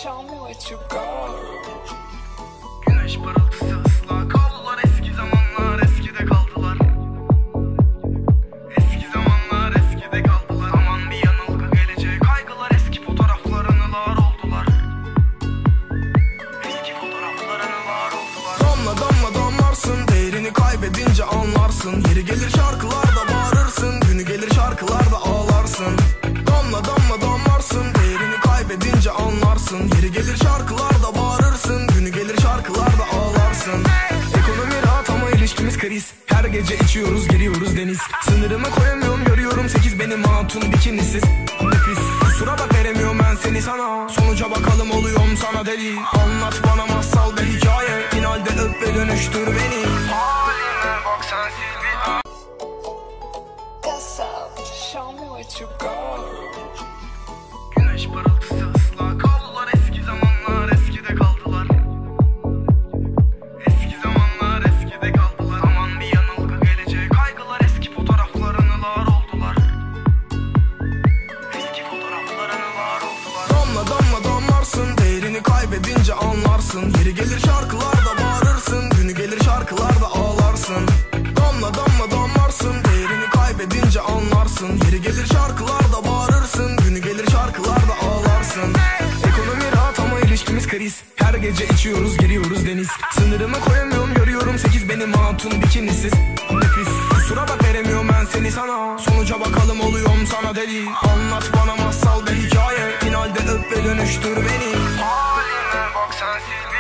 show me what you got. Güneş parıltısı ıslak kaldılar, eski zamanlar eskide kaldılar. Eski zamanlar eskide kaldılar. Zaman bir yanılgı, gelecek kaygılar, eski fotoğraflar anılar oldular. Eski fotoğraflar anılar oldular. Damla damla damlarsın, değerini kaybedince anlarsın. Yeri gelir şarkılarda bağırırsın, günü gelir şarkılarda ağlarsın. Damla damla damlarsın, değerini kaybedince anlarsın. Yeri gelir şarkılarda bağırırsın, günü gelir şarkılarda ağlarsın. Ekonomi rahat ama ilişkimiz kriz. Her gece içiyoruz, giriyoruz deniz. Sınırımı koyamıyorum, görüyorum 8 benim hatun bikinisiz. Nefis, kusura bak veremiyorum ben seni sana. Sonuca bakalım oluyorum sana deli. Anlat bana masal bir hikaye, finalde öp ve dönüştür beni. Haline bak sensiz bir an. What's up? Show me what you got. Güneş parıltısı ıslak kaldılar, eski zamanlar eskide kaldılar. Eski zamanlar eskide kaldılar. Zaman bir yanılgı, gelecek kaygılar, eski fotoğraflar anılar oldular. Eski fotoğraflar anılar oldular. Damla damla damlarsın, değerini kaybedince anlarsın. Yeri gelir şarkılarda bağırırsın, günü gelir şarkılarda ağlarsın. Damla damla damlarsın, değerini kaybedince anlarsın. Yeri gelir şarkılarda bağırırsın, günü gelir şarkılarda ağlarsın. Ekonomi rahat ama ilişkimiz kriz. Her gece içiyoruz, giriyoruz deniz. Sınırımı koyamıyorum, görüyorum 8 benim hatun bikinisiz. Nefis, kusura bak veremiyorum ben seni sana. Sonuca bakalım oluyorum sana deli. Anlat bana masal bir hikaye, finalde öp ve dönüştür beni. Haline bak sensiz